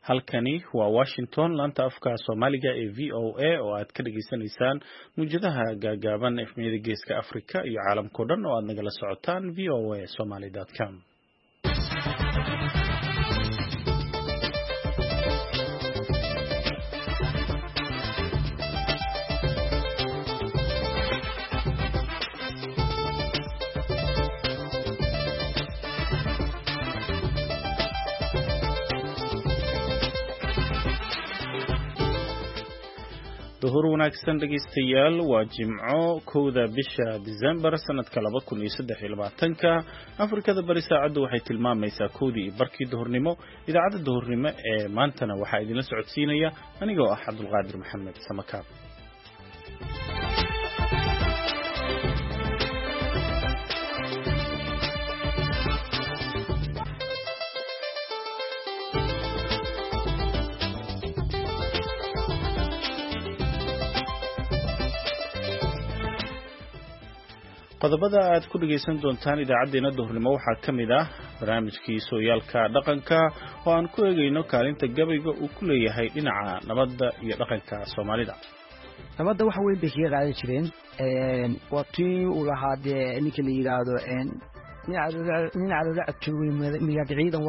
halkani waa Washington laanta afka Soomaaliga ee VOA oo aad ka dhageysanaysaan muujadaha gaagaaban efmiyada geeska Afrika iyo caalamka oo dhan oo aad nagala socotaan voasomali.com. duhur wanaagsan dhageystayaal waa Jimco kowda bisha December sanadka 2023 Afrikada bari saacadu waxay tilmaamaysaa kowdii barkii duhurnimo idaacada duhurnimo ee maantana waxa idin la socodsiinaya anigoo ah Cabdulqaadir Maxamed Samakaab. qodobada aad ku dhageysan doontaan idaacadeena duhurnimo waxaa kamid ah barnaamijkii sooyaalka dhaqanka oo aan ku eegayno kaalinta gabayga uu ku leeyahay dhinaca nabadda iyo dhaqanka Soomaalida. nabadda waxa weyn bay kaga qaadan jireen waqtii uu lahaa ninka la yiraahdo nin calool joogay miyaad ciidan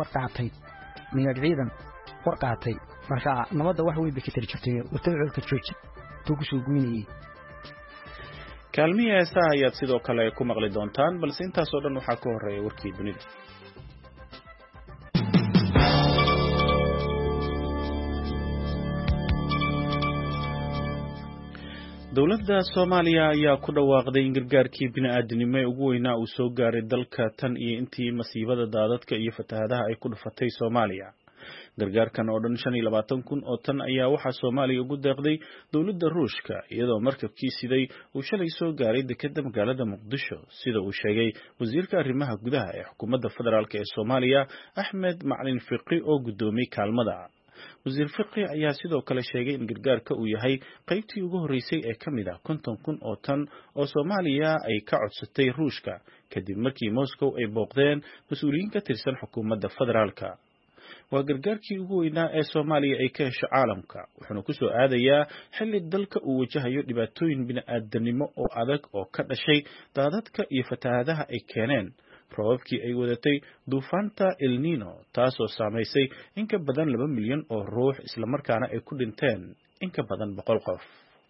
war qaatay marka nabadda waxa weyn bay ka tiri jirtay waqtiga jooji tuugu soo guynayay. kaalmiye heesaha ayaad sidoo kale ku maqli doontaan balse intaas oo dhan waxaa ka horeeya warkii dunida. dowladda Soomaaliya ayaa ku dhawaaqday in gargaarkii bini'aadanimo ee ugu weynaa uu soo gaaray dalka tan iyo intii masiibada daadadka iyo fatahaadaha ay ku dhufatay Soomaaliya. gargaarkan oo dhan 25,000 oo tan ayaa waxaa Soomaaliya ugu deeqday dowladda Ruushka iyadoo markabkii siday uu shalay soo gaaray dekedda magaalada Muqdisho sida uu sheegay wasiirka arrimaha gudaha ee xukuumadda federaalk ee Soomaaliya Axmed Macalin Fiqi oo gudoomiyay kaalmada. wasiir Fiqi ayaa sidoo kale sheegay in gargaarka uu yahay qaybtii ugu horeysay ee kamid ah 50,000 oo tan oo Soomaaliya ay ka codsatay Ruushka kadib markii Moscow ay booqdeen mas'uuliyiin ka tirsan xukuumadda federaalka. waa gargaarkii ugu weynaa ee Soomaaliya ay ka hesho caalamka wuxuuna ku soo aadayaa xilli dalka uu wajahayo dhibaatooyin bini'aadanimo oo adag oo ka dhashay daadadka iyo fatahaadaha ay keeneen roobabkii ay wadatay duufaanta El Niño taasoo saameysay in ka badan 2 milyan oo ruux isla markaana ay ku dhinteen in ka badan 100 qof.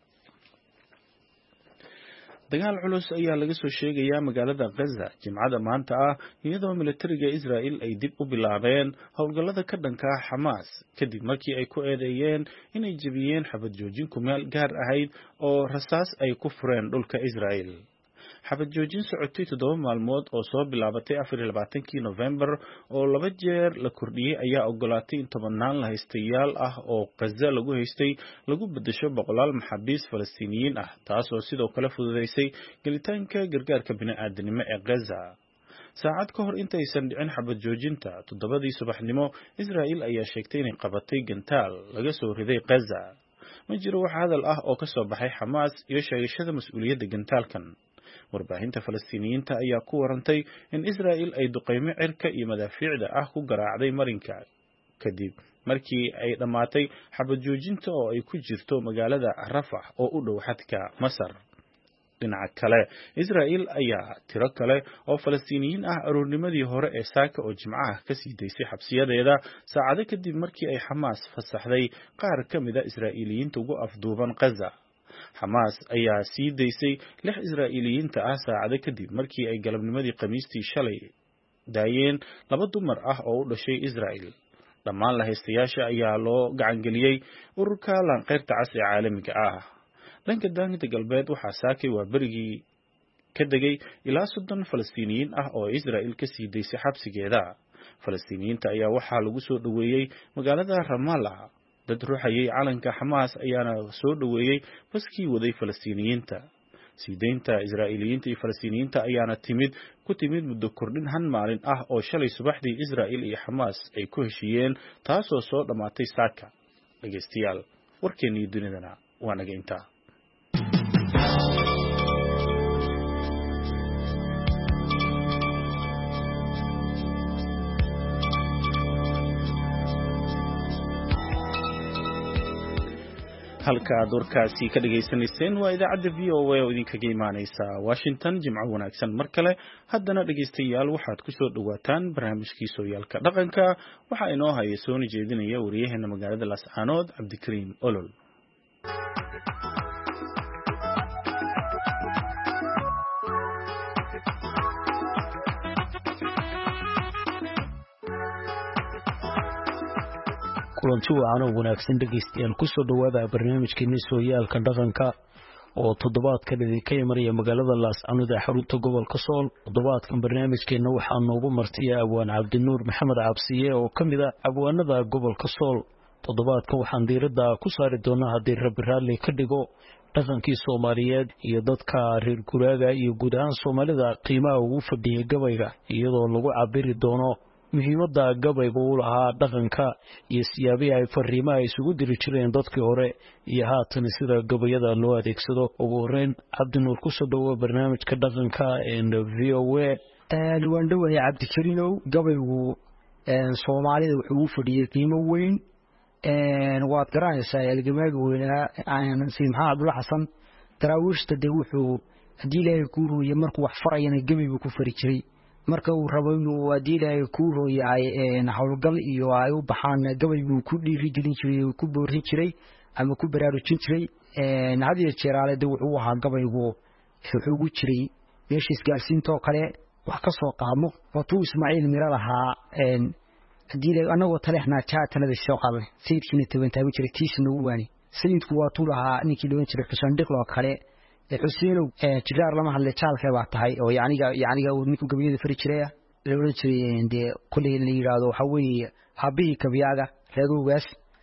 dagaal culus ayaa laga soo sheegayaa magaalada Gaza Jimcada maanta ah iyadoo militariga Israel ay dib u bilaabeen howlgallada ka dhanka ah Hamas kadib markii ay ku eedeeyeen inay jabiyeen xabad joojin ku meel gaar ahayd oo rasaas ay ku fureen dhulka Israel. xabad joojin socotay 7 maalmood oo soo bilaabatay 24 November oo 2 jeer la kordhiyay ayaa ogolaatay in tobanaan la haystayaal ah oo Gaza lagu haystay lagu bedesho boqolaal maxaabiis Falastiiniyiin ah taasoo sidoo kale fududeysay gelitaanka gargaarka bini'aadanimo ee Gaza. saacad ka hor intaysan dhicin xabad joojinta 7 subaxnimo Israel ayaa sheegtay inay qabatay gantaal laga soo riday Gaza. ma jiro wax hadal ah oo ka soo baxay Hamas iyo sheegashada mas'uuliyadda gantaalkan. warbaahinta Falastiiniyiinta ayaa ku warantay in Israel ay duqeymo cirka iyo madaafiicda ah ku garaacday marinka kadib markii ay dhamaatay xabad joojinta oo ay ku jirto magaalada Rafah oo u dhow xadka Masar. dhinaca kale Israel ayaa tiro kale oo Falastiiniyiin ah aroornimadii hore ee saaka oo Jimcaha ka sii daysay xabsiyadeeda saacado kadib markii ay Hamas fasaxday qaar ka mid ah Israa'iiliyiinta ugu afduuban Gaza. Hamas ayaa sii daysay 6 Israa'iiliyiinta ah saacado kadib markii ay galabnimadii Khamiistii shalay daayeen 2 dumar ah oo u dhashay Israel. dhammaan la haystayaasha ayaa loo gacan geliyay ururka Lanqeyrta Cas ee caalamiga ah. dhanka daanka galbeed waxaa saakay waa berigii ka degay ilaa 30 Falastiiniyiin ah oo Israel ka sii daysay xabsigeeda. Falastiiniyiinta ayaa waxaa lagu soo dhaweeyay magaalada Ramallah. dad ruuxayay calanka Hamas ayaana soo dhaweeyay baskii waday Falastiiniyiinta. siideynta Israa'iiliyiinta iyo Falastiiniyiinta ayaana ku timid muddo kordhin han maalin ah oo shalay subaxdii Israel iyo Hamas ay ku heshiiyeen taasoo soo dhamaatay saaka. dhageystayaal warkeennii dunidana waa naga intaa. halka aad warkaasi ka dhageysanayseen waa idaacadda VOA oo idinkaga imaaneysa Washington. Jimco wanaagsan mar kale. haddana dhageystayaal waxaad ku soo dhawaataan barnaamijkii sooyaalka dhaqanka. waxaa inoo haya soo jeedinaya wariyaheena magaalada Laascaanood Cabdikariim Olol. kulanti wacan oo wanaagsan dhegeystayaal ku soo dhawaada barnaamijkeena sooyaalka dhaqanka oo toddobaadkan idinka imanaya magaalada Laascaanood ee xarunta gobolka Sool. toddobaadkan barnaamijkeena waxaa noogu martiya Abwaan Cabdinuur Maxamed Cabsiye oo kamid ah abwaanada gobolka Sool. toddobaadkan waxaan diiradda ku saari doonaa haddii Rabbi raalli ka dhigo dhaqankii Soomaaliyeed iyo dadka reer guraaga iyo guud ahaan Soomaalida qiimaha ugu fadhiyay gabayga, iyadoo lagu cabiri doono muhiimadda gabayga uu lahaa dhaqanka iyo siyaabaha ay fariimaha isugu diri jireen dadkii hore iyo haatan sida gabayada loo adeegsado. ugu horeyn Cabdinuur ku soo dhawo barnaamijka dhaqanka ee VOA. waan dhawahay Cabdikariinow. gabaygu Soomaalida wuxuu u fadhiyay qiimo weyn. waad garanaysaa halgamaaga weynaa Sayid Maxamed Cabdulla Xasan daraawiishta wuxuu haddii Ilaahay ku ruuyo markuu wax farayana gabaygu ku fari jiray. marka uu rabo inuu haddii Ilaahay ku rooyay hawlgal iyo ay u baxaan gabaygu ku dhiirigelin jiray, ku boorin jiray ama ku baraarujin jiray. hadiyo jeeraalada wuxuu ahaa gabaygu wuxuu ugu jiray meesha isgaarsiinta oo kale wax ka soo qaamo. watuu Ismaaciil Mira lahaa haddii Ilaahay anagoo taleexnaa jaatanada soo qaadnay sayidkiina tabantaabin jiray tiisna u waani. sayidku waatuu lahaa ninkii loo jiray Xuseen Dhiqlo kale Xuseenow jiraar lama hadle jaalkay baa tahay oo yaniga uu ninku gabayada fari jiray la oran jiray kulay la yiraahdo waxa weeye habii kabiyaaga reedugaas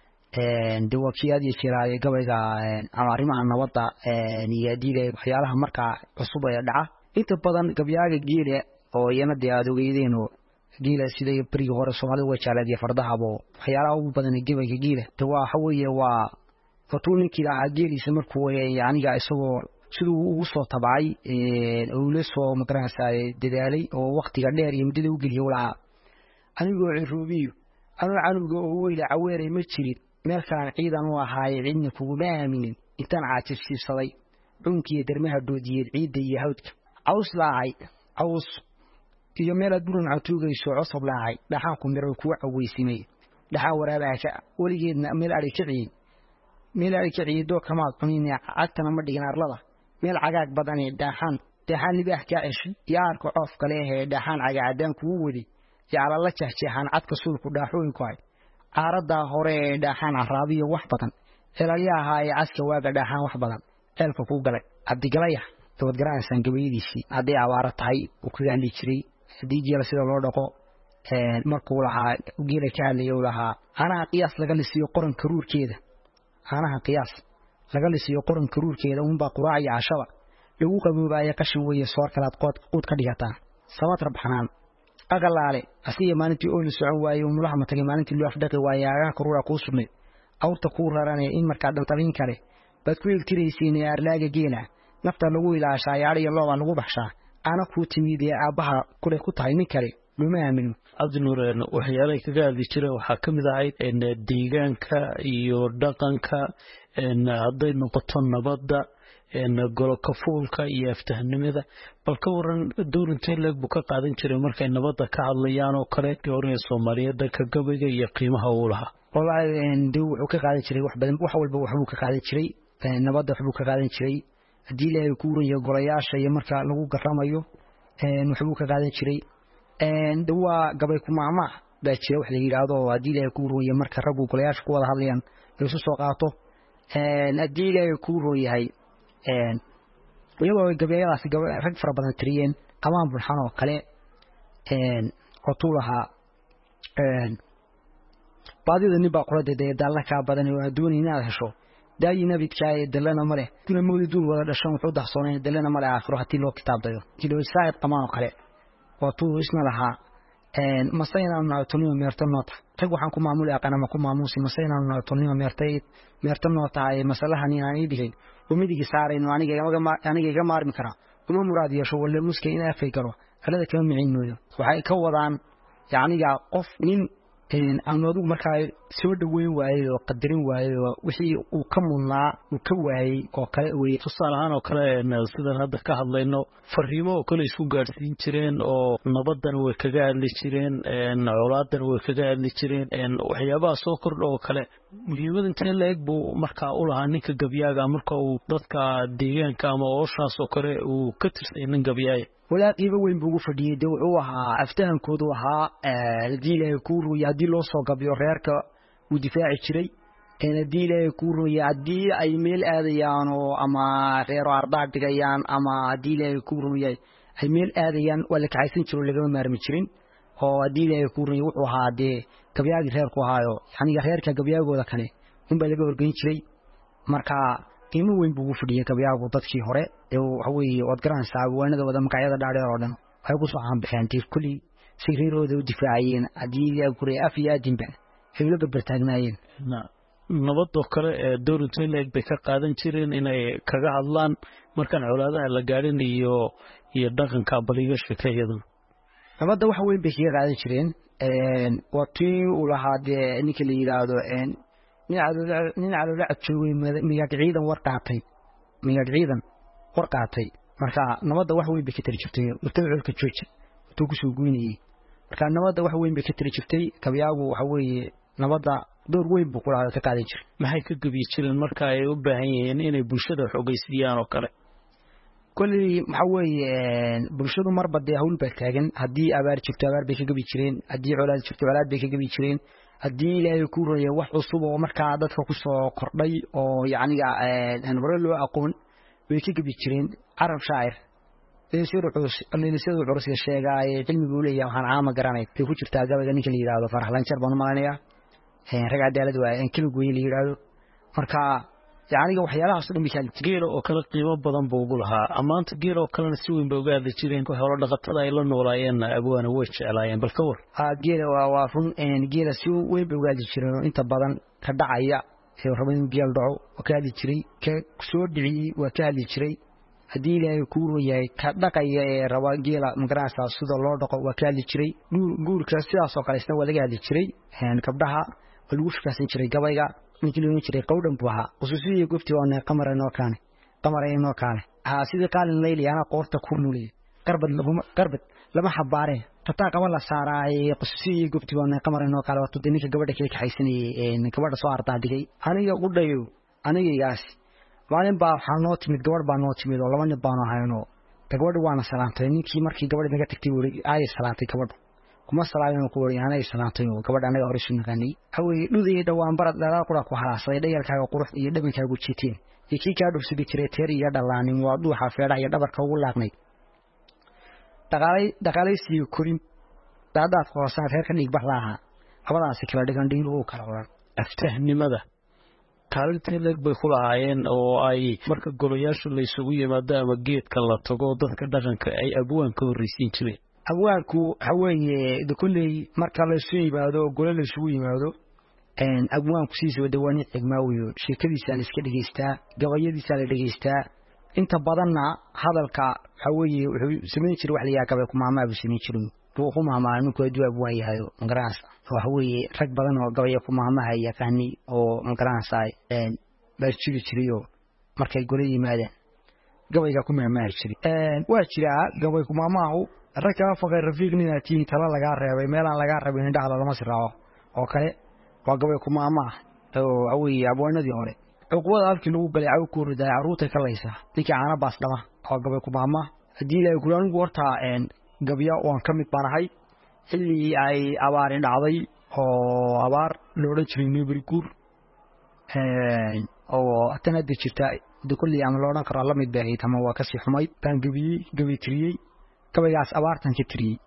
waa kii jiraay gabayga ama arrimaha nabadda iyo diilay waxyaalaha marka cusub ee dhaca. inta badan gabayaaga geela oo iyana aad ogeydeen oo geela sida bariga hore Soomaalidu way jeclaadeen fardahabo waxyaalaha ugu badan ee gabayga geela waxa weeye waa fatuulinkii geeliisa markuu yaniga isagoo sidoo ugu soo tabay oo la soo madrasay dadaalay oo waqtiga dheer iyo muddada u geliyay walaal anigoo ciruubiyo anuga oo weyla caweeray ma jirin meel kale ciidan u ahaay cidna kugu maaminin intaan caajisay dhunkii darmaha doodiyay ciidda iyo hawdka caws laacay caws iyo meel duran catuugayso cusub laacay dhaxan ku miro ku caweysimay dhaxa waraabaasha waligeedna meel ari kiciido kama qaniin agtana ma dhigin arlada meel cagaag badan ee dhaxan libaax ka ceshay yaarka coof kale ee dhaxan cagaadan kugu wadi yaala la jahjahan cadka suulku dhaaxooyinku ay aarada hore ee dhaxan araabiyo wax badan ilaalyaha ay caska waaga dhaxan wax badan eelka ku galay abdigalaya tood garanaysan gabaydiisii haddii abaara tahay uu ku gaandhi jiray haddii geela sida loo dhaqo markuu lahaa geela ka hadlayo lahaa anaha qiyaas laga lisiyo qoran karuurkeeda anaha qiyaas laga lisiyo qoran karuurkeeda baa quraacay cashaba lagu qaboobaya qashin weeye soor kalaad qood ka dhigataa samad rabxanaan agalaale asiya maalintii oo la socon waayo mulaha ma tagay maalintii loo afdhaqi waayo aga karuura ku sugnay awrta ku raranay in marka dhantalin kale bad ku iltiraysiin arlaaga geela nafta lagu ilaashaa yaariyo looba lagu baxshaa ana ku timidee aabaha kule ku tahay nin kale luma aamino. Cabdinuur waxyaalaha kaga hadli jiray waxaa kamid ahayd deegaanka iyo dhaqanka hadday noqoto nabadda golka fuulka iyo aftahnimada. bal ka waran dowladda leeg buu ka qaadan jiray markay nabadda ka hadlayaan oo kale goornay Soomaaliyeed ka gabayga iyo qiimaha uu lahaa. wallahi wuxuu ka qaadan jiray wax badan wax walba wuxuu ka qaadan jiray nabadda wuxuu ka qaadan jiray haddii Ilaahay ku ruuyo golayaasha iyo marka lagu garamayo wuxuu ka qaadan jiray waa gabay ku maama baa jira wax la yiraahdo haddii Ilaahay ku ruuyo marka raggu golayaasha ku wada hadlayaan isu soo qaato haddii Ilaahay ku ruuyahay iyagoo gabayadaas rag fara badan tiriyeen amaan bulxan oo kale qotulaha baadida niba qorada dalla ka badan oo doonay inaad hesho daayina bidkaay dalana male kuna mawliduun wada dhashan wuxuu dahsoonay dalana male aakhiro haddii loo kitaabdayo kilo saayid qamaan oo kale watuu isna lahaa masayna naatoniyo meerta noota tag waxaan ku maamulay aqana ku maamusi masayna naatoniyo meerta noota ay masalahan inaan idin ومدي سارين وأنا جا مار مكرا وما مراد يشوف ولا مسكين أفكره هذا كلام معينه وحي كوضان يعني جا قف من aan adigu markaa soo dhaweyn waayay oo qadarin waayay oo wixii uu ka mudnaa uu ka waayay oo kale weey tusaale ahaan oo kale sidaan hadda ka hadlayno fariimo oo kale isku gaarsiin jireen oo nabadan way kaga hadli jireen colaaddan way kaga hadli jireen waxyaabaha soo kordha oo kale muhiimada intee leeg buu markaa u lahaa ninka gabyaaga marka uu dadka deegaanka ama ooshaas oo kale uu ka tirsan nin gabyaaya walaa qiimo weyn buu ugu fadhiyay dee wuxuu ahaa aftahankoodu ahaa haddii ilaahay kuu ruuya haddii loo soo gabiyo reerka uu difaaci jiray haddii ilaahay kuu ruuya haddii ay meel aadayaan oo ama reero ardaar dhigayaan ama haddii ilaahay kuu ruuyay ay meel aadayaan waa la kaxaysan jiro lagama maarmi jirin oo haddii ilaahay kuu ruuya wuxuu ahaa dee gabyaagii reerku ahaayo yacniga reerka gabyaagooda kale unbaa laga horgeyn jiray marka qiimo weyn buu ugu fadhiyay gabyaagu dadkii hore waxa weeye waad garanaysaa abwaanada wada magacyada dhaadheer oo dhan waxay ku soo caanbaxeen dee kulli si reerooda u difaacayeen haddii ilaahay kuu ruuya af iyo aadinba ay ula barbartaagnaayeen nabadoo kale door intee leeg bay ka qaadan jireen inay kaga hadlaan markaan colaadaha la gaadhin iyo dhaqanka baliga sheekayada nabadda wax weyn bay kaga qaadan jireen waa tii uu lahaa dee ninka la yidhaahdo nin caloola joogay migaag ciidan war qaatay marka nabadda wax weyn bay ka tari jirtay murtaculka jooja intuu kusoo goynayay marka nabadda wax weyn bay ka tari jirtay gabyaagu waxa weeye nabadda door weyn buu kula ka qaadan jiray maxay ka gabi jireen marka ay u baahan yihiin inay bulshada xogeysiyaan oo kale kulli waxa weeye bulshadu marba dee hawl baa taagan haddii abaar jirto abaar bay ka gabi jireen haddii colaad jirto colaad bay ka gabi jireen haddii ilaahay kuu ruuya wax cusub oo markaa dadka ku soo kordhay oo yacniga aan hore loo aqoon way ka gabi jireen carab shaacir leelisadu curus sheegay cilmigu leeyahay waxaan caama garanay bay ku jirtaa gabayga ninka la yiraahdo Farax Lanjar baan u maleynayaa rag cadaalad waa in kala gooyay la yiraahdo marka yaaniga waxyaalahaas dhan misaal geelo oo kala qiimo badan buu ugu lahaa amaanta geelo oo kale si weyn bay uga hadli jireen ku xoolo dhaqatada ay la noolaayeen abwaana way jeclaayeen bal ka war geelo waa run geelo si weyn bay uga hadli jireen inta badan ka dhacaya rabin geel dhaco oo ka hadli jiray ka soo dhiciyay waa ka hadli jiray haddii ilaahay kuu ruuyahay ka dhaqaya ee raba geela magarasa sida loo dhaqo waa ka hadli jiray guurka sidaas oo kale isna waa laga hadli jiray gabdhaha lagu shaqaysan jiray gabayga ninkii loo jiray qowdhan buu ahaa usuusiyay gufti oo qamar inoo kaane sidii qaalin leeyana qoorta ku nulay qarbad lama xabaare tataa qaba la saaray usuusiyay gufti oo qamar inoo kaale wato ninka gabadha ka xaysanayay gabadha soo ardaa dhigay aniga u dhayo anigaas maalin baa waxaa noo timid gabadh baa noo timid oo laba nin baan ahayno gabadhu waana salaantay ninkii markii gabadha naga tagtay ay salaantay gabadhu kuma salaamin ku wariyaanay salaantay oo gabadha anaga hore soo naqani haway dhudii dhawaan barad dhalaa qura ku halaasay dhayalkaaga qurux iyo dhabankaagu jiiteen kii ka dhufsidi jiray teer iyo dhalaanin waa dhuuxa feedha iyo dhabarka ugu laaqnay daqaalaysi kurin daadaad qoorsan reer ka dhig baxlaaha labadaas kala dhigan dhiil uu kala waran aftahnimada kaalintii leeg bay ku lahaayeen oo ay marka golayaashu la isugu yimaado ama geedka la tago dadka dhaqanka ay abwaanka horreysiin jireen abwaanku waxa weeye kulley marka la isugu yimaado gole la isugu yimaado abwaanku siisoo dhawaani xigmaawiyo sheekadiisa la iska dhageystaa gabayadiisa la dhageystaa inta badanna hadalka waxa weeye wuxuu sameyn jiray wax la yaab ku maamaabu sameyn jiray ku maamaamu ku duwab waayahayo ngaraas waxa weeye rag badan oo gabay ku maamaha yaqaani oo ngaraas ay baa jiri markay gole yimaadeen gabayga ku maamaar jiray waa jira gabay ku maamaahu ragga faqay rafiiqnina tiin tala laga reebay meelaan laga rabin dhaxda lama siraawo oo kale waa gabay ku maamaah oo awii abwaanadii hore uqwada afkii lagu galay aw ku riday aruurta kalaysa ninka caana baas dhama oo gabay ku maamaah hadii la kulan goorta gabya oo ka mid banahay xilli ay abaarin dhacday oo abaar loo jiray Nebrigur oo tan hadda jirta kulli ama loo dhan karo la mid baahay tama waa ka sii xumay baan gabi tiriyay gabaygaas abaartan ka tiriyay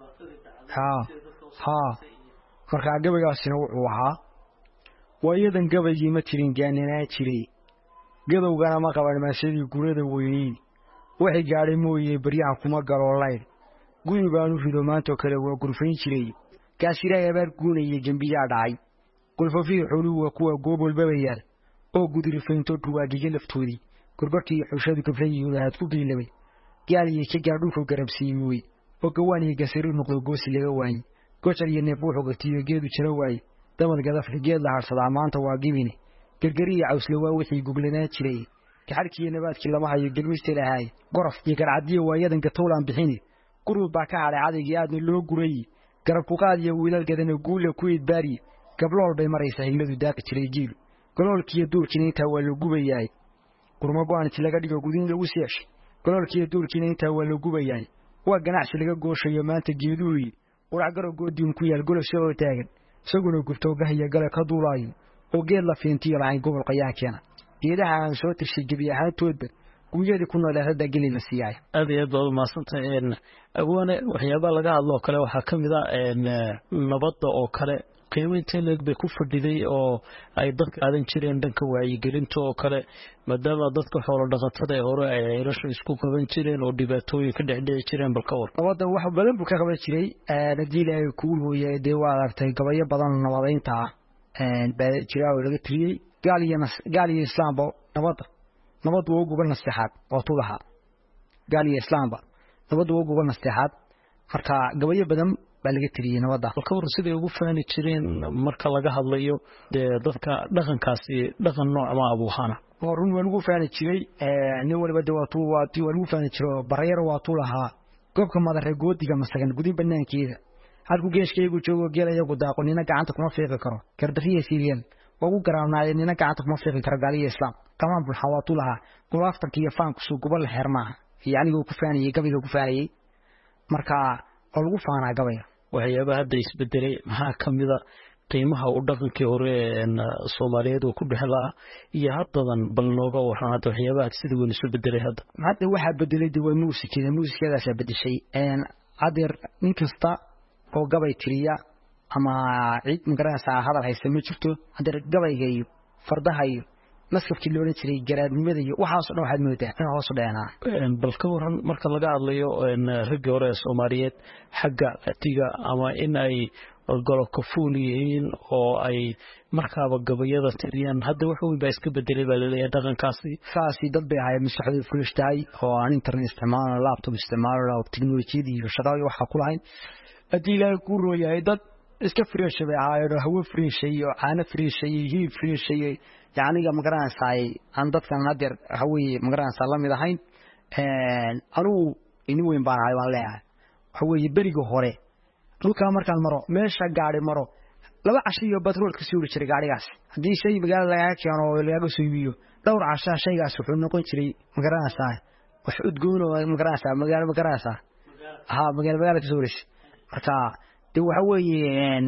marka gabaygaasina wuxuu ahaa waayadan gabaygii ma tirin gaanina jiray gadowgana ma qaban maasadii gurada weeyay waxay gaadhay mooyee baryaha kuma galoolayn guri baanu rido maanta kale waa gurfayn jiray kaasiraay abaar guunayay jambiyaa dhacay qulfafii xooluhu waa kuwa goob walbaba yaal oo gudrifaynto dhuwaagiga laftoodii gurbartii xushadu kaflayii lahaad ku geelabay gaaliyo ka gaadhulku garabsiiyey oo gawaaniga gasari noqdo goosi laga waayay gojar iyo neef wuxuu gatiyo geedu jira waaye damal gadafle geed la harsadaa maanta waa gibine gargariya cawsle waa wixii guglanaa jiray kaxarkiiyo nabaadkii lama hayo gelmiste lahaay gorof iyo garcadiyo waayadan gatowlaan bixini gurub baa ka hadhay cadaygii aadna loo guray garab ku qaadiyo wiilal gadana guula ku idbaari gablool bay maraysaa hilladu daaqi jiray jiil goloolkiiyo duulkiina intaa waa la gubayaay gurma go-aanti laga dhigo gudin lagu seexshay goloolkiiyo duulkiina intaa waa la gubayaay waa ganacsi laga gooshayo maanta geeduuyi qurac garo goodiin ku yaal golosha oo taagan isaguna gubto gahaya gale ka duulaayo oo geed la fiintiyo lahayn gobol qayaankeena geedaha aan soo tirshay gebi ahaantoodba guryadii ku nool hadda geli la siiyay aad iyo aad baad umahadsantahay awaane waxyaabaha laga hadlo kale waxaa ka mid ah nabadda oo kale qiimaynta leeg bay ku fadhiday oo ay dadka aadan jireen dhanka wacyigelinta oo kale maadaama dadka xoolo dhaqatada ee hore ay ceelasha isku qaban jireen oo dhibaatooyin ka dhexdhici jireen bal ka war nabadda wax badan buu ka qaban jiray haddii ilaahay kugu hooyay dee waa aragtay gabayo badan nabadeynta baa jira oo laga tiriyey gaal iyo islaamba nabaddu waa gobol nasteexaad oo tudaha gaal iyo islaamba nabaddu waa gobol nasteexaad marka gabayo badan baa laga tiriyey nabadda halka war siday ugu faani jireen marka laga hadlayo dee dadka dhaqankaasi dhaqan nooc ma abuuhana oo run waan ugu faani jiray nin waliba dee waan ugu faani jiro barayar waa tuu lahaa goobka madare goodiga masagan gudin banaankeeda halkuu geeshkaygu joogo geelayagu daaqo nina gacanta kuma fiiqi karo gardariya siiriyeen ugu garaabnaaye nina gacanta kuma fiiqi karo gaaliya islaam kamaan bulxa waa tuu lahaa gulaaftanka iyo faankusu gobol xeer maaha iyo anigoo ku faanayey gabayga ku faanayey marka oo lagu faanaa gabaya waxyaabaha hadda isbedelay maxaa ka mida qiimaha uu dhaqankii hore Soomaaliyeed oo ku dhexlaa iyo haddadan bal nooga waran hadda waxyaabaha sida weyn isu bedelay hadda waxa bedelay waa muusikadaas bedeshay adeer nin kasta oo gabay tiriya ama cid magaranaysa hadal haysta ma jirto adeer gabayga iyo fardaha iyo maskafkii loo jiray garaadnimada iyo waxaas oo waxaad moodaa in hoos u dheenaa bal ka waran marka laga hadlayo ragga hore Soomaaliyeed xagga atiga ama in ay golo kafuul yihiin oo ay markaaba gabayada tiriyaan hadda wax weyn baa iska bedelay baa leeyahay dhaqankaasi saasi dad bay ahaayeen maskaxdooda fulishtay oo aan internet isticmaalo laptop isticmaalo oo tiknoolajiyada iyo shaqada waxa ku lahayn hadii la ku rooyay dad iska freeshay bay ahaayeen hawo freeshay iyo caano freeshay iyo hilib freeshay yaaniga magaranaysa aan dadkan nadir hawi magaranaysa la mid ahayn anuu in weyn baan ahay waan leeyahay hawi bariga hore dhulka markaan maro meesha gaari maro laba cashiyo batrool ka soo jiray gaarigaas hadii shay magaalada laga keeno oo laga soo iibiyo dhowr casha shaygaas wuxuu noqon jiray magaranaysa wax udgoon oo magaranaysa magaalo ka soo wareysay marka dee waxa weeyeen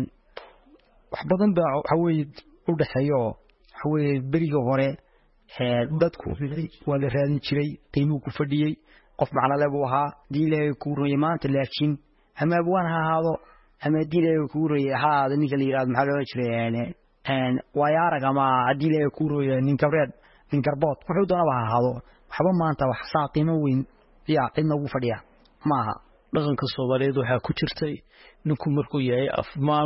wax badan baa waxa weey u dhaxeeyo waxa weey bariga hore dadku waa la raadin jiray qiimo ku fadhiyay qof macna leh buu ahaa diilay ku rooyay maanta laakiin ama abwaan ha ahaado ama diilay ku rooyay ahaado ninka la yiraahdo maxaa loo jiray waayaraga ama diilay ku rooyay nin kabreed nin garbood wuxuu doonaba ha ahaado waxba maanta wax qiimo weyn yaa qiimo ugu fadhiya maaha dhaqanka Soomaaliyeed waxa ku jirtay ninku markuu yahay afmaal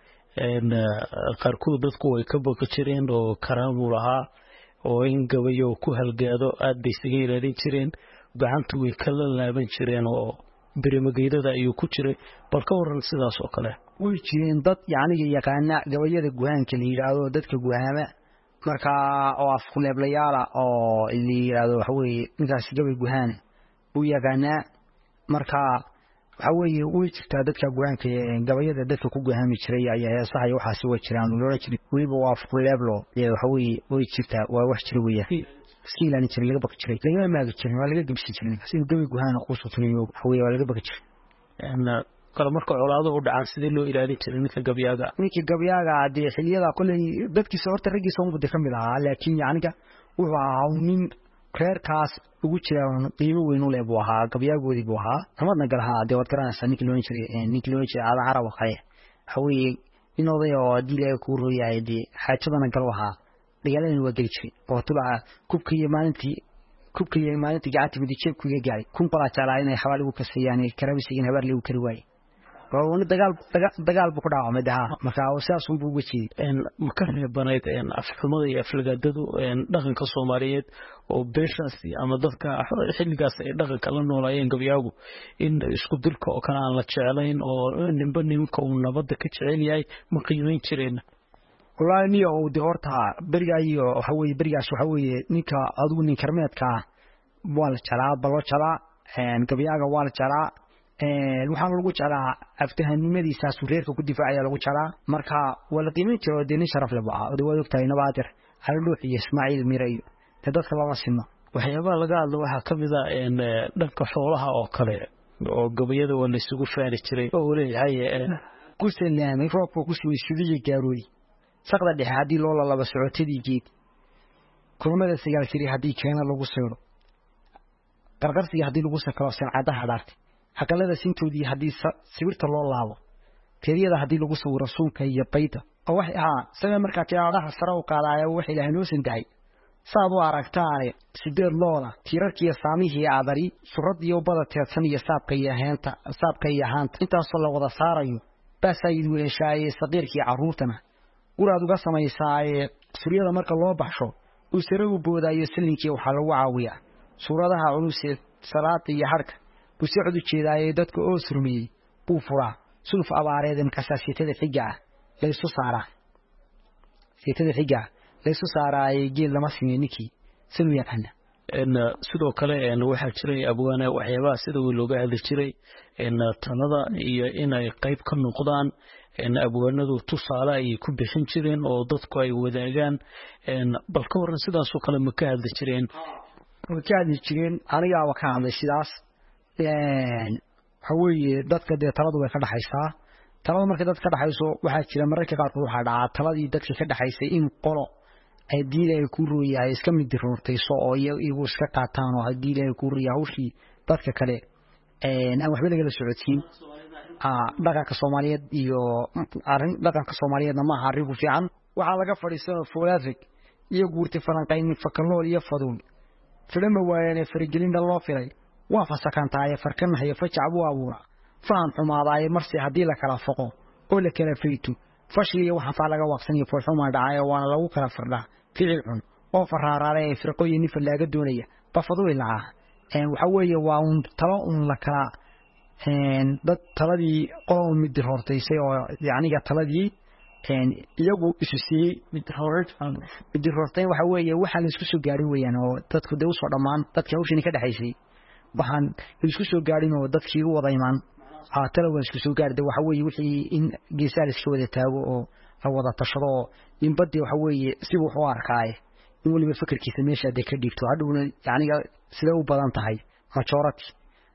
qaarkood dadku way ka baqi jireen oo karaamo lahaa oo in gabayo ku halgaado aad bay isaga ilaalin jireen gacanta way kala laaban jireen oo birimageedada ayuu ku jiray bal ka waran sidaas oo kale way jireen dad yaaniga yaqaana gabayada guhaanka la yiraahdo dadka guhaama marka oo af ku leeblayaala oo la yiraahdo waxa weeye ninkaas gabay guhaan uu yaqaana marka waxa weeye way jirtaa dadka guhaanka gabayada dadka ku guhaami jiray ayaa sax iyo waxaasi way jiraan loo jiray waliba waa af ku leeblo waxa weeye way jirtaa waa wax jira weeye skiilan jiray laga baqi jiray laga maagi jiray waa laga gabsi jiray sidoo gabay guhaan qoyska tuniyo waxa weeye waa laga baqi jiray kala marka colaado u dhacaan sidii loo ilaalin jiray ninka gabayaaga hadii xiliyada kulay dadkiisa horta ragiisa uu ka mid ahaa laakiin yaaniga wuxuu ahaa nin reerkaas ugu jira qiimo weyn u leh buu ahaa gabayaagoodii buu ahaa tamadna galaha hadii wad garanaysa ninka loo jiray ala carab qay hawi inooday oo diilay ku rooyay xaajadana gal wahaa dagaaladii waa gali jiray oo tulaa kubkii maalintii gacanta mid jeeb ku gaaray kun qala jaalaa inay xawaal ugu kasayaan karabisiin habar lagu kari waayay oo dagaal buu ku dhaawacmay marka sidaas uu ugu jeeday ma ka reebanayd afxumada iyo aflagaadadu dhaqanka Soomaaliyeed oo beeshaasi ama dadka xilligaas ay dhaqanka la noolayeen gabyaagu in isku dilka oo kana aan la jecelayn oo ninka uu nabadda ka jecel yahay ma qiimeyn jireen walaal niyo oo horta barigayo barigaas waxa weeye ninka adigu nin karmeedka waa la jalaa balo jalaa gabyaaga waa la jalaa waxaan lagu jalaa aftahanimadiisa reerka ku difaacaya lagu jalaa marka wala qiimeyn jiro deeni sharaf leh baa wada ogtahay nabaadir Alluux iyo Ismaaciil Miray dadka lama simo waxyaabaha laga hadlo waxa kamid ah dhanka xoolaha oo kale oo gabayada waa la isugu faari jiray oo leeyahay ku salaamay roobku ku soo isudiyay gaarooy saqda dhexe hadii loo laba socotadii geed kulmada sigaal jiray hadii keena lagu soo qarqarsiga hadii lagu sakaro saacadaha dhaartay haqalada sintoodii hadii sawirta loo laabo teeriyada hadii lagu sawiro suunka iyo bayda oo wax sabab marka tiyaadaha sare u qaadaya wax ilaahay noo sindahay saad u aragtaan sideed looda tiirarkiya saamihii aadari suradiyo bada teedsan iyo saabka iyo haanta intaas la wada saarayo baasayid weeshaay saqiirkii caruurtana uraad uga sameeyay suriyada marka loo baxsho uu saragu boodayo salinkii waxa lagu caawiyaa suuradaha culus salaad iyo harka uu si cod u jeedaayay dadka oo surmiyay buu furaa sulf abaareedin kasaasitada xiga laysu saaraa sitada xiga laysu saaraay geel lama sameeyninkii sidoo yaqaan sidoo kale waxa jiray abwaana waxyaabaha sida looga hadli jiray tanada iyo inay qayb ka noqdaan abwaanadu tusaale ay ku bixin jireen oo dadku ay wadaagaan bal ka waran sidaas oo kale ma ka hadli jireen aniga waa ka hadlay sidaas haweeye dadka taladu way ka dhaxaysaa talada markay dadka ka dhaxayso waxa jira mararka qaar waxa dhacaa taladii dadka ka dhaxaysay in qolo ay diiday ku rooyay iska mid diroortayso oo iyagu iska qaataan oo diiday ku rooyay hawshii dadka kale aan waxba laga socodsiin dhaqanka Soomaaliyeed iyo dhaqanka Soomaaliyeedna ma aha arrin ku fiican waxa laga fadhiisano foolaafig iyo guurti falanqayn fakalool iyo faduul filma waayeen farigelin loo filay waa fasakantaay farkan hay fajac buu abuura faan xumaaday marsi hadii la kala foqo oo la kala fiito fashiliyo waxa fa laga waqsan iyo foolxuma dhacay waana lagu kala fardhaa ficil xun oo faraaraaday firqooyin falaaga doonaya bafadu ilaa waxa weeye waa talo la kala dad taladii qoom mid hortaysay oo yaaniga taladii iyagu isu sii mid hortay waxa weeye waxa la isku soo gaarin weeyaan oo dadku day u soo dhamaan dadka hawshan ka dhaxaysay waxaan isku soo gaarin oo dadkii u wada imaan talo isku soo gaarday waxa weeye wixii in geesaal iska wada taago oo la wada tashado in badii waxa weeye si uu u arkay in waliba fikirkiisa meesha ay ka dhigto hadhowna yaaniga sida u badan tahay majority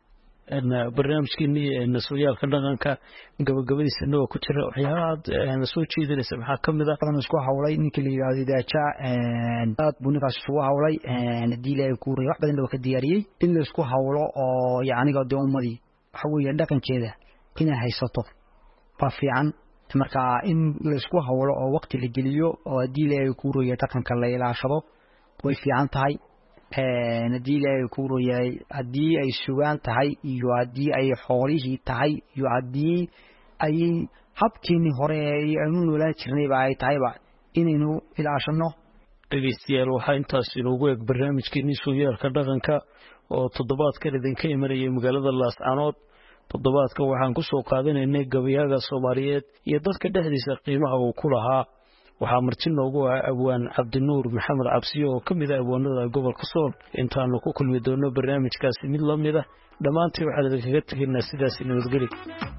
barnaamijkeennii sooyaalka dhaqanka gabagabadiisa inoo ku jira waxyaabaha soo jeedinaysa maxaa kamid ah badan isku hawlay ninka la yiraahdo daaja aad buu ninkaas isku hawlay diilay ku riyo wax badan loo ka diyaariyay in la isku hawlo oo yaaniga doomadii waxa weeye dhaqankeeda inay haysato ba fiican marka in la isku hawlo oo waqti la geliyo oo diilay ku riyo dhaqanka la ilaashado way fiican tahay diilay ku rooyay hadii ay sugaan tahay iyo hadii ay xoolihii tahay iyo hadii ay habkiini hore aynu noolaan jirnay ay tahay inaynu ilaashano dhageystayaal waxa intaas inoogu eeg barnaamijkeennii sooyaalka dhaqanka oo toddobaadkan idinka imanayay magaalada Laascaanood toddobaadka waxaan ku soo qaadanaynay gabayaaga Soomaaliyeed iyo dadka dhexdiisa qiimaha uu ku lahaa waxaa marti noogu ah abwaan Cabdinuur Maxamed Cabsiyo oo kamid ah abwaanada gobolka Sool intaanu ku kulmi doono barnaamijkaasi mid la mid ah dhamaantii waxaan idinkaga tagnaa sidaas nabadgelyo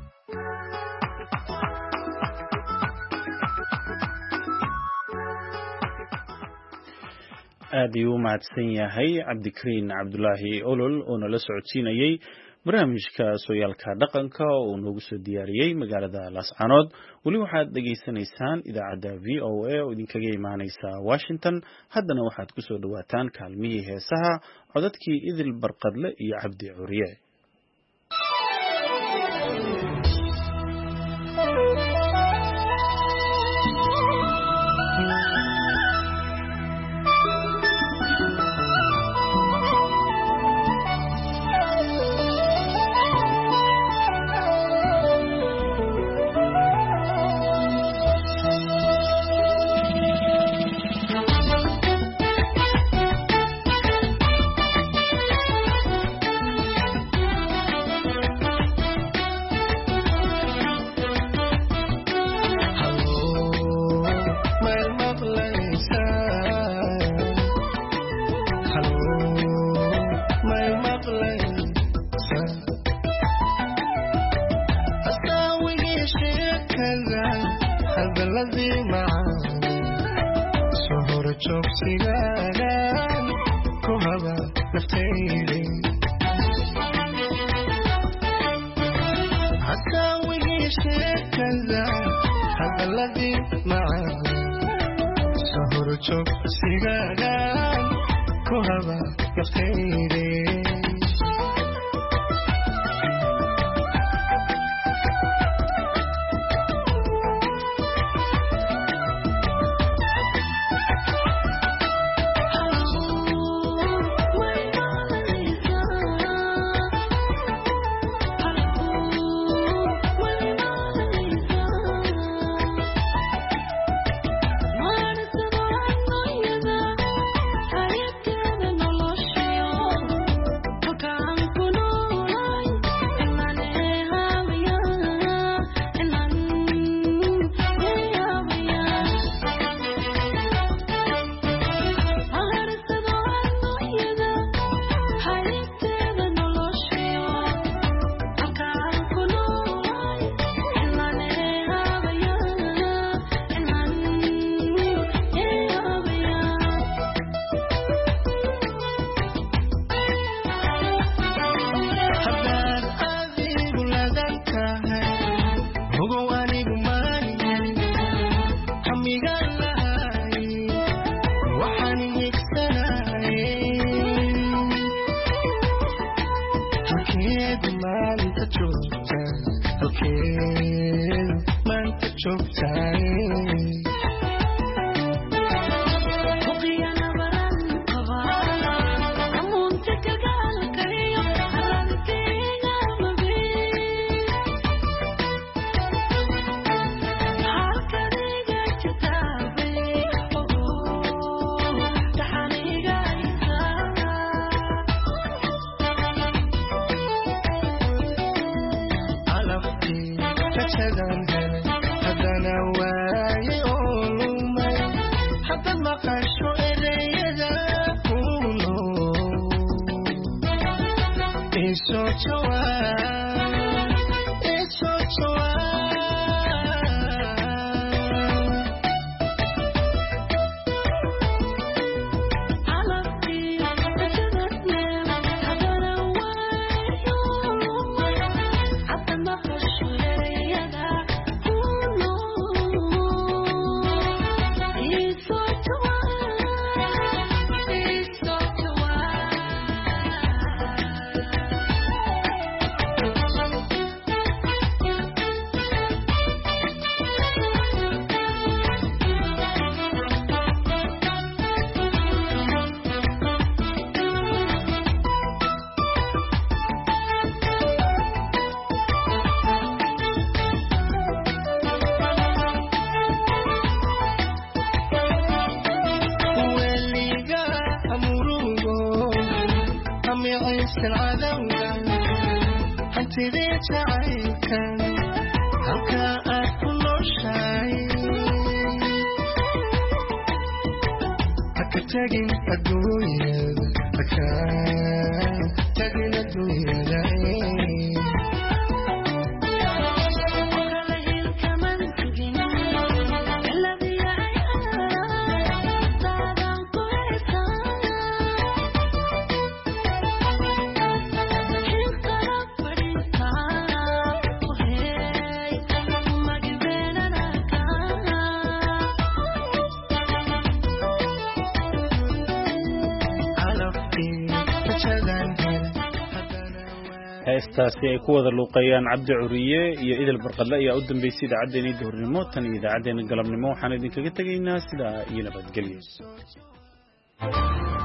aad ayuu u mahadsan yahay Cabdikariin Cabdulaahi Olol oo nala socodsiinayay barnaamijka sooyaalka dhaqanka oo noogu soo diyaariyay magaalada Laascaanood wali waxaad dhageysanaysaan idaacada VOA oo idinkaga imaanaysa Washington haddana waxaad ku soo dhawaataan kaalmihii heesaha codadkii Idil Barqadle iyo Cabdi Curiye sheekada hadalladii macaan soo hore joogsigaagan ku haba naftaydi hakaawigii sheekada hadalladii macaan soo hore joogsigaagan ku haba naftaydi heestaasi ay ku wada luuqayaan Cabdi Curiye iyo Idil Barqadle ayaa u dambeysay idaacadeena duhurnimo tan iyo idaacadeena galabnimo waxaan idinkaga tagaynaa sida iyo nabadgelyo